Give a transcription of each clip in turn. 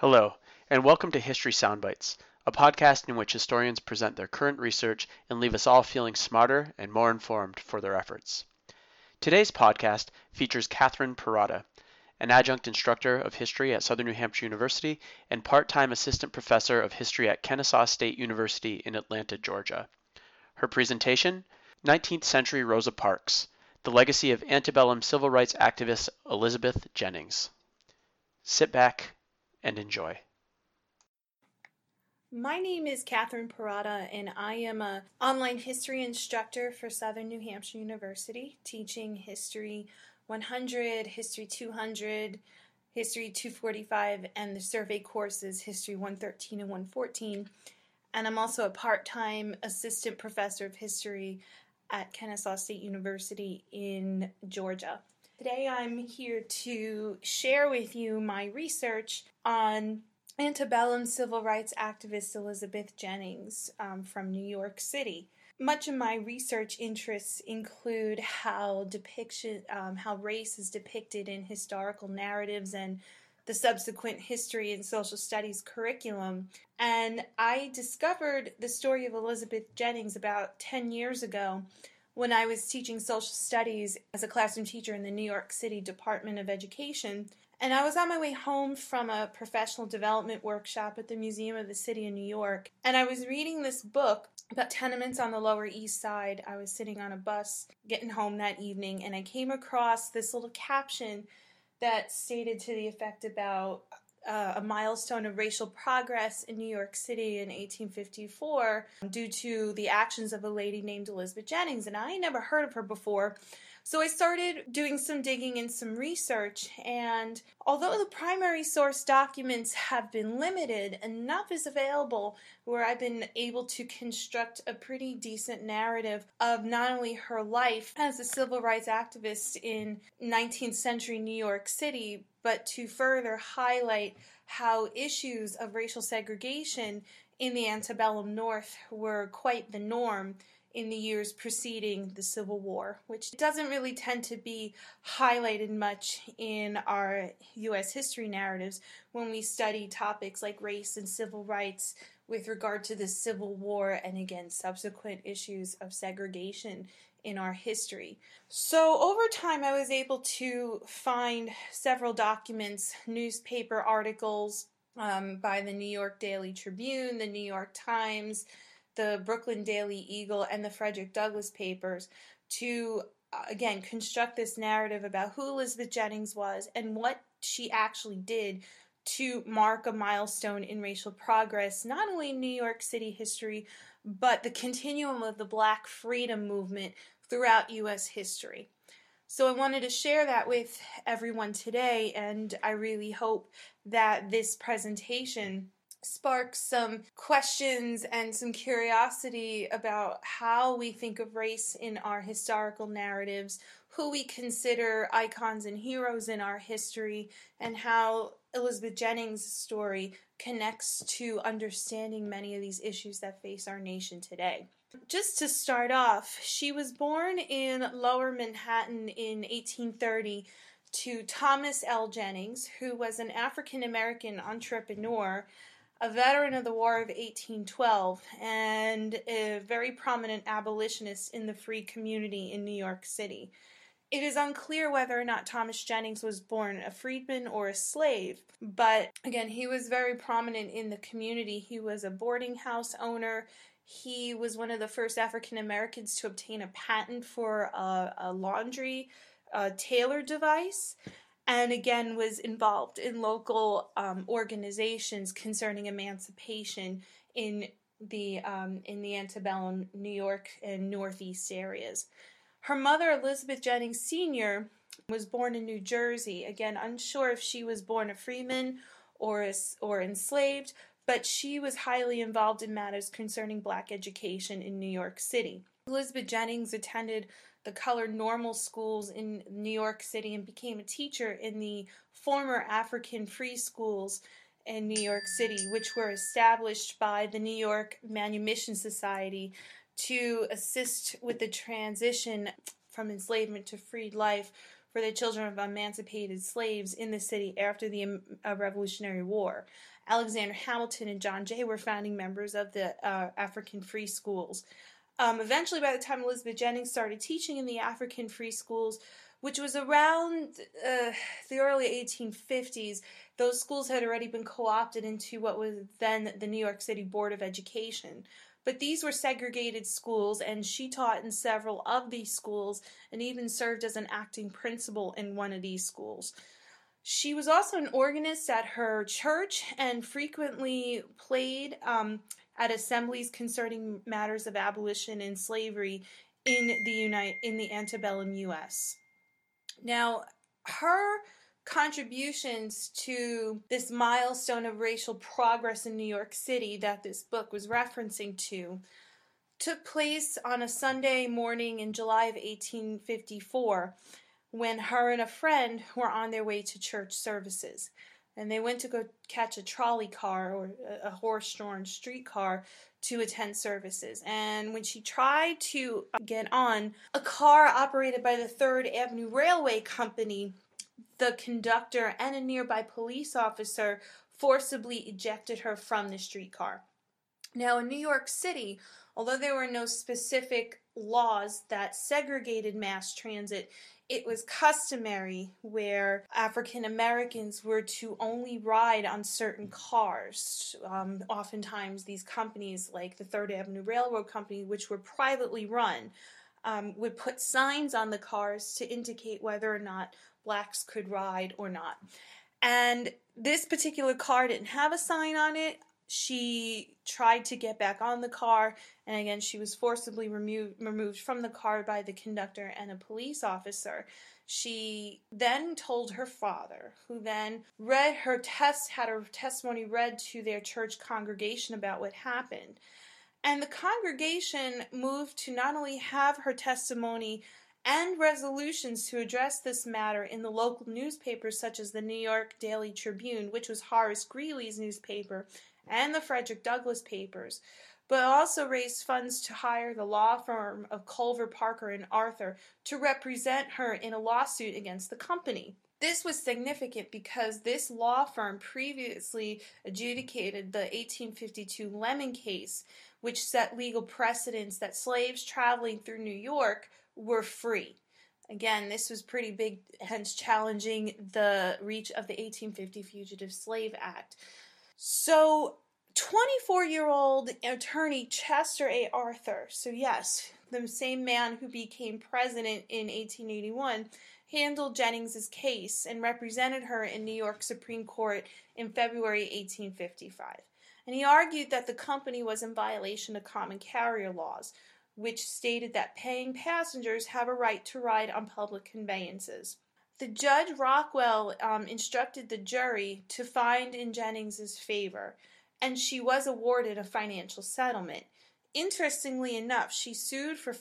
Hello, and welcome to History Soundbites, a podcast in which historians present their current research and leave us all feeling smarter and more informed for their efforts. Today's podcast features Catherine Perrotta, an adjunct instructor of history at Southern New Hampshire University and part-time assistant professor of history at Kennesaw State University in Atlanta, Georgia. Her presentation, 19th Century Rosa Parks, The Legacy of Antebellum Civil Rights Activist Elizabeth Jennings. Sit back and enjoy. My name is Catherine Perrotta, and I am an online history instructor for Southern New Hampshire University, teaching History 100, History 200, History 245, and the survey courses History 113 and 114. And I'm also a part-time assistant professor of history at Kennesaw State University in Georgia. Today I'm here to share with you my research on antebellum civil rights activist Elizabeth Jennings from New York City. Much of my research interests include how race is depicted in historical narratives and the subsequent history and social studies curriculum. And I discovered the story of Elizabeth Jennings about 10 years ago when I was teaching social studies as a classroom teacher in the New York City Department of Education. And I was on my way home from a professional development workshop at the Museum of the City of New York. And I was reading this book about tenements on the Lower East Side. I was sitting on a bus getting home that evening, and I came across this little caption that stated to the effect about a milestone of racial progress in New York City in 1854 due to the actions of a lady named Elizabeth Jennings. And I had never heard of her before. So I started doing some digging and some research, and although the primary source documents have been limited, enough is available where I've been able to construct a pretty decent narrative of not only her life as a civil rights activist in 19th century New York City, but to further highlight how issues of racial segregation in the antebellum North were quite the norm in the years preceding the Civil War, which doesn't really tend to be highlighted much in our U.S. history narratives when we study topics like race and civil rights with regard to the Civil War and, again, subsequent issues of segregation in our history. So over time, I was able to find several documents, newspaper articles by the New York Daily Tribune, the New York Times, the Brooklyn Daily Eagle, and the Frederick Douglass papers to, again, construct this narrative about who Elizabeth Jennings was and what she actually did to mark a milestone in racial progress, not only in New York City history, but the continuum of the Black freedom movement throughout U.S. history. So I wanted to share that with everyone today, and I really hope that this presentation sparks some questions and some curiosity about how we think of race in our historical narratives, who we consider icons and heroes in our history, and how Elizabeth Jennings' story connects to understanding many of these issues that face our nation today. Just to start off, she was born in Lower Manhattan in 1830 to Thomas L. Jennings, who was an African-American entrepreneur, a veteran of the War of 1812, and a very prominent abolitionist in the free community in New York City. It is unclear whether or not Thomas Jennings was born a freedman or a slave, but again, he was very prominent in the community. He was a boarding house owner. He was one of the first African Americans to obtain a patent for a laundry tailor device, and again was involved in local organizations concerning emancipation in the antebellum New York and Northeast areas. Her mother, Elizabeth Jennings Sr., was born in New Jersey. Again, unsure if she was born a freeman or enslaved, but she was highly involved in matters concerning Black education in New York City. Elizabeth Jennings attended the colored normal schools in New York City and became a teacher in the former African free schools in New York City, which were established by the New York Manumission Society to assist with the transition from enslavement to freed life for the children of emancipated slaves in the city after the Revolutionary War. Alexander Hamilton and John Jay were founding members of the African Free Schools. Eventually, by the time Elizabeth Jennings started teaching in the African Free Schools, which was around the early 1850s, those schools had already been co-opted into what was then the New York City Board of Education. But these were segregated schools, and she taught in several of these schools and even served as an acting principal in one of these schools. She was also an organist at her church and frequently played at assemblies concerning matters of abolition and slavery in the antebellum U.S. Now, her contributions to this milestone of racial progress in New York City that this book was referencing to took place on a Sunday morning in July of 1854 when her and a friend were on their way to church services. And they went to go catch a trolley car or a horse-drawn streetcar to attend services. And when she tried to get on a car operated by the 3rd Avenue Railway Company, the conductor and a nearby police officer forcibly ejected her from the streetcar. Now, in New York City, although there were no specific laws that segregated mass transit, it was customary where African Americans were to only ride on certain cars. Oftentimes, these companies, like the 3rd Avenue Railroad Company, which were privately run, would put signs on the cars to indicate whether or not blacks could ride or not. And this particular car didn't have a sign on it. She tried to get back on the car, and again, she was forcibly removed from the car by the conductor and a police officer. She then told her father, who then had her testimony read to their church congregation about what happened. And the congregation moved to not only have her testimony and resolutions to address this matter in the local newspapers such as the New York Daily Tribune, which was Horace Greeley's newspaper, and the Frederick Douglass papers, but also raised funds to hire the law firm of Culver, Parker, and Arthur to represent her in a lawsuit against the company. This was significant because this law firm previously adjudicated the 1852 Lemon case, which set legal precedents that slaves traveling through New York were free. Again, this was pretty big, hence challenging the reach of the 1850 Fugitive Slave Act. So, 24-year-old attorney Chester A. Arthur, so yes, the same man who became president in 1881, handled Jennings's case and represented her in New York Supreme Court in February 1855. And he argued that the company was in violation of common carrier laws, which stated that paying passengers have a right to ride on public conveyances. The Judge Rockwell instructed the jury to find in Jennings's favor, and she was awarded a financial settlement. Interestingly enough, she sued for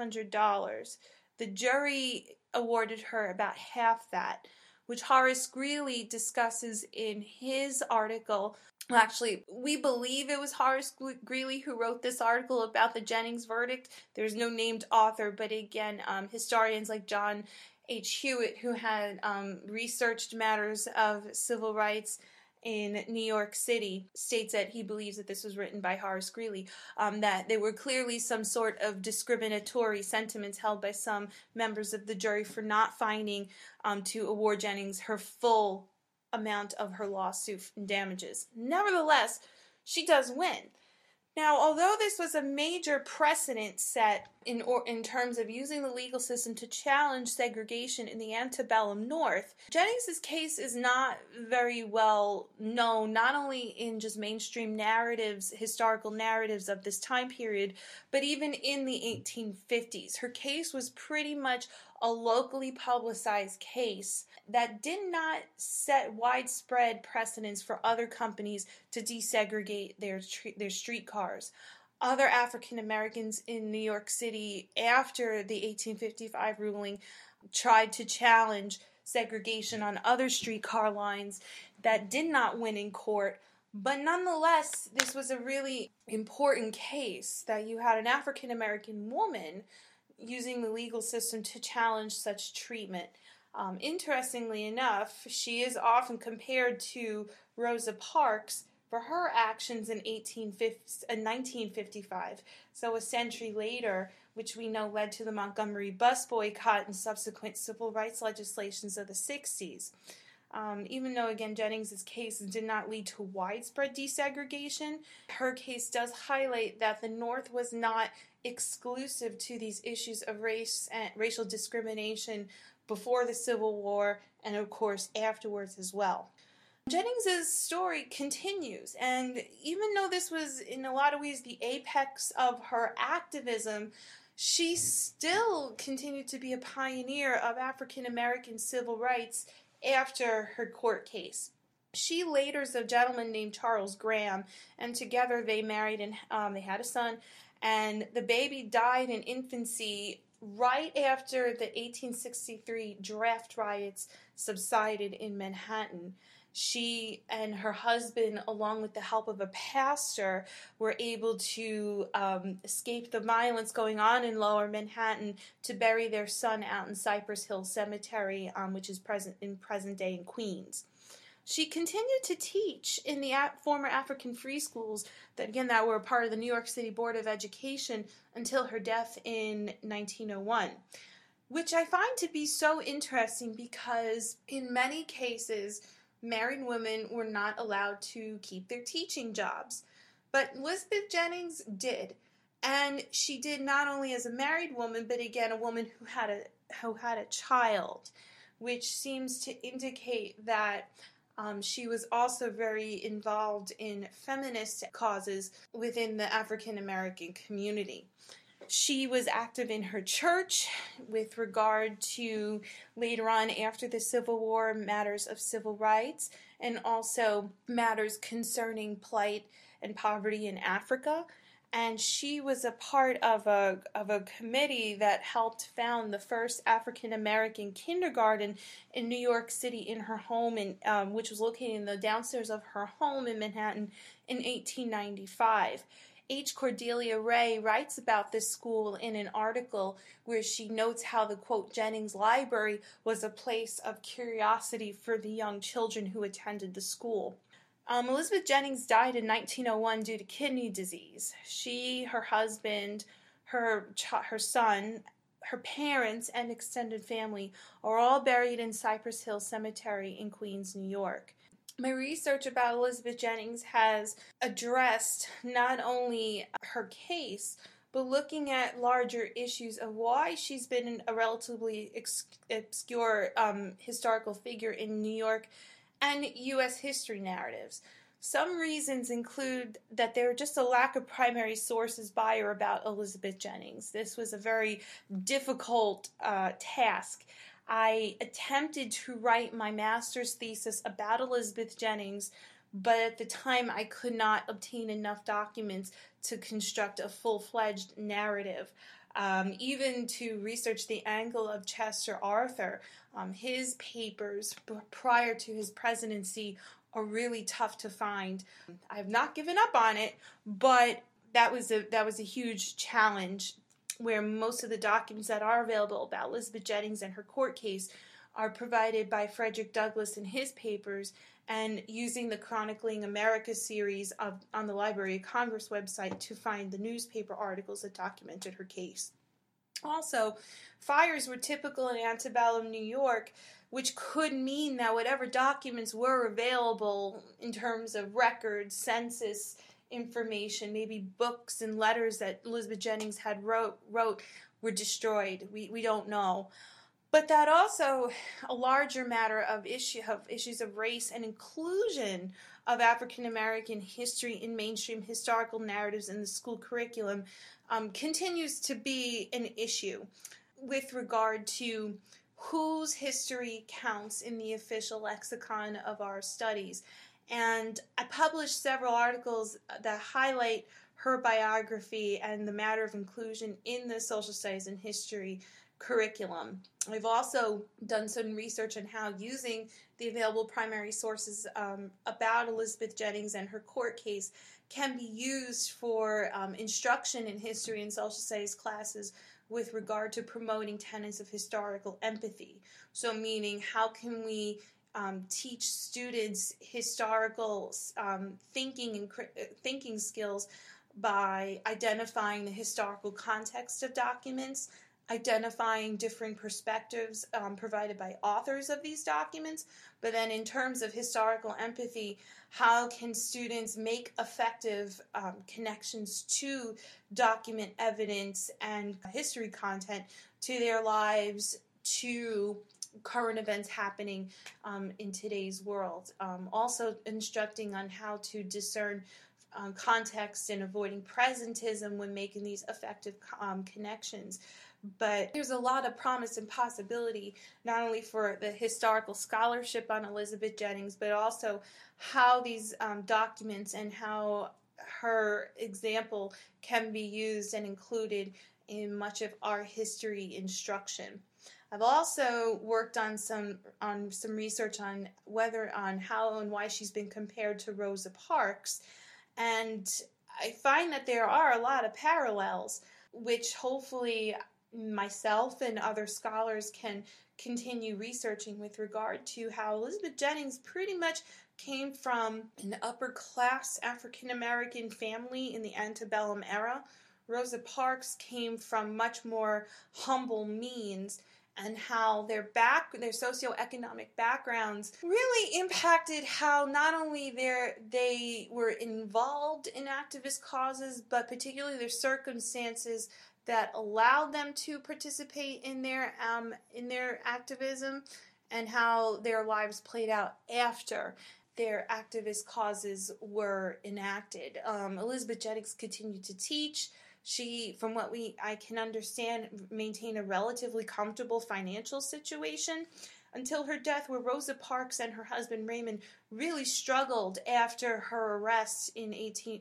$500. The jury awarded her about half that, which Horace Greeley discusses in his article. Well, actually, we believe it was Horace Greeley who wrote this article about the Jennings verdict. There's no named author, but again, historians like John H. Hewitt, who had researched matters of civil rights in New York City, states that he believes that this was written by Horace Greeley, that there were clearly some sort of discriminatory sentiments held by some members of the jury for not finding to award Jennings her full amount of her lawsuit and damages. Nevertheless, she does win. Now, although this was a major precedent set in terms of using the legal system to challenge segregation in the antebellum North, Jennings's case is not very well known, not only in just mainstream narratives, historical narratives of this time period, but even in the 1850s. Her case was pretty much a locally publicized case that did not set widespread precedents for other companies to desegregate their streetcars. Other African Americans in New York City after the 1855 ruling tried to challenge segregation on other streetcar lines that did not win in court. But nonetheless, this was a really important case that you had an African American woman using the legal system to challenge such treatment. Interestingly enough, she is often compared to Rosa Parks for her actions in 1955, so a century later, which we know led to the Montgomery bus boycott and subsequent civil rights legislations of the 60s. Even though, again, Jennings' case did not lead to widespread desegregation, her case does highlight that the North was not exclusive to these issues of race and racial discrimination before the Civil War and, of course, afterwards as well. Jennings' story continues, and even though this was in a lot of ways the apex of her activism, she still continued to be a pioneer of African American civil rights after her court case. She later is a gentleman named Charles Graham, and together they married and they had a son, and the baby died in infancy right after the 1863 draft riots subsided in Manhattan. She and her husband, along with the help of a pastor, were able to escape the violence going on in Lower Manhattan to bury their son out in Cypress Hill Cemetery, which is present day in Queens. She continued to teach in the former African free schools that were a part of the New York City Board of Education until her death in 1901, which I find to be so interesting because in many cases, married women were not allowed to keep their teaching jobs. But Elizabeth Jennings did. And she did not only as a married woman, but again, a woman who had a child, which seems to indicate that she was also very involved in feminist causes within the African American community. She was active in her church with regard to, later on after the Civil War, matters of civil rights and also matters concerning plight and poverty in Africa. And she was a part of a committee that helped found the first African American kindergarten in New York City in her home, which was located in the downstairs of her home in Manhattan in 1895. H. Cordelia Ray writes about this school in an article where she notes how the, quote, Jennings Library was a place of curiosity for the young children who attended the school. Elizabeth Jennings died in 1901 due to kidney disease. She, her husband, her son, her parents, and extended family are all buried in Cypress Hill Cemetery in Queens, New York. My research about Elizabeth Jennings has addressed not only her case, but looking at larger issues of why she's been a relatively obscure historical figure in New York and U.S. history narratives. Some reasons include that there are just a lack of primary sources by or about Elizabeth Jennings. This was a very difficult task. I attempted to write my master's thesis about Elizabeth Jennings, but at the time I could not obtain enough documents to construct a full-fledged narrative. Even to research the angle of Chester Arthur, his papers prior to his presidency are really tough to find. I have not given up on it, but that was a huge challenge, where most of the documents that are available about Elizabeth Jennings and her court case are provided by Frederick Douglass in his papers, and using the Chronicling America series on the Library of Congress website to find the newspaper articles that documented her case. Also, fires were typical in antebellum New York, which could mean that whatever documents were available in terms of records, census information, maybe books and letters that Elizabeth Jennings had wrote were destroyed. We don't know. But that also a larger matter of issues of race and inclusion of African American history in mainstream historical narratives in the school curriculum continues to be an issue with regard to whose history counts in the official lexicon of our studies. And I published several articles that highlight her biography and the matter of inclusion in the social studies and history curriculum. We've also done some research on how using the available primary sources about Elizabeth Jennings and her court case can be used for instruction in history and social studies classes with regard to promoting tenets of historical empathy. So meaning, how can we teach students historical thinking and thinking skills by identifying the historical context of documents, identifying different perspectives provided by authors of these documents, but then in terms of historical empathy, how can students make effective connections to document evidence and history content to their lives, to current events happening in today's world. Also instructing on how to discern context and avoiding presentism when making these effective connections. But there's a lot of promise and possibility, not only for the historical scholarship on Elizabeth Jennings, but also how these documents and how her example can be used and included in much of our history instruction. I've also worked on some research on how and why she's been compared to Rosa Parks, and I find that there are a lot of parallels, which hopefully myself and other scholars can continue researching with regard to how Elizabeth Jennings pretty much came from an upper class African American family in the antebellum era. Rosa Parks came from much more humble means, and how their socioeconomic backgrounds really impacted how not only they were involved in activist causes, but particularly their circumstances that allowed them to participate in their activism, and how their lives played out after their activist causes were enacted. Elizabeth Jennings continued to teach. She, from what I can understand, maintained a relatively comfortable financial situation until her death, where Rosa Parks and her husband Raymond really struggled after her arrest in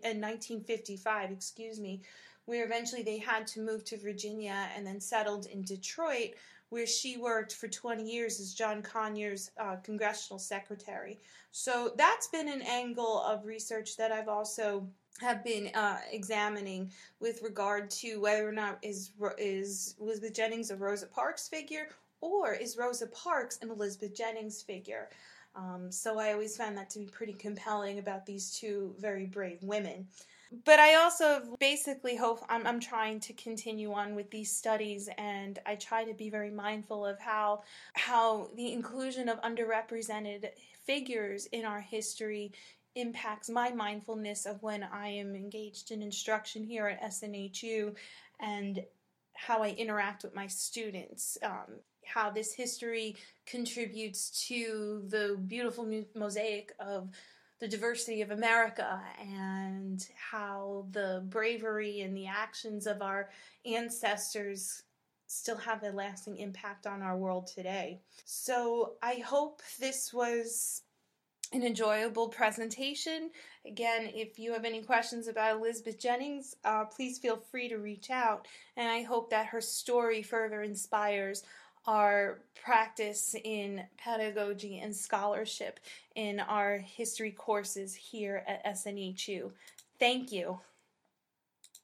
1955, where eventually they had to move to Virginia and then settled in Detroit, where she worked for 20 years as John Conyers' congressional secretary. So that's been an angle of research that I've also have been examining with regard to whether or not is Elizabeth Jennings a Rosa Parks figure, or is Rosa Parks an Elizabeth Jennings figure. So I always found that to be pretty compelling about these two very brave women. But I also basically hope I'm trying to continue on with these studies, and I try to be very mindful of how the inclusion of underrepresented figures in our history impacts my mindfulness of when I am engaged in instruction here at SNHU, and how I interact with my students, how this history contributes to the beautiful mosaic of the diversity of America, and how the bravery and the actions of our ancestors still have a lasting impact on our world today. So I hope this was an enjoyable presentation. Again, if you have any questions about Elizabeth Jennings, please feel free to reach out, and I hope that her story further inspires our practice in pedagogy and scholarship in our history courses here at SNHU. Thank you.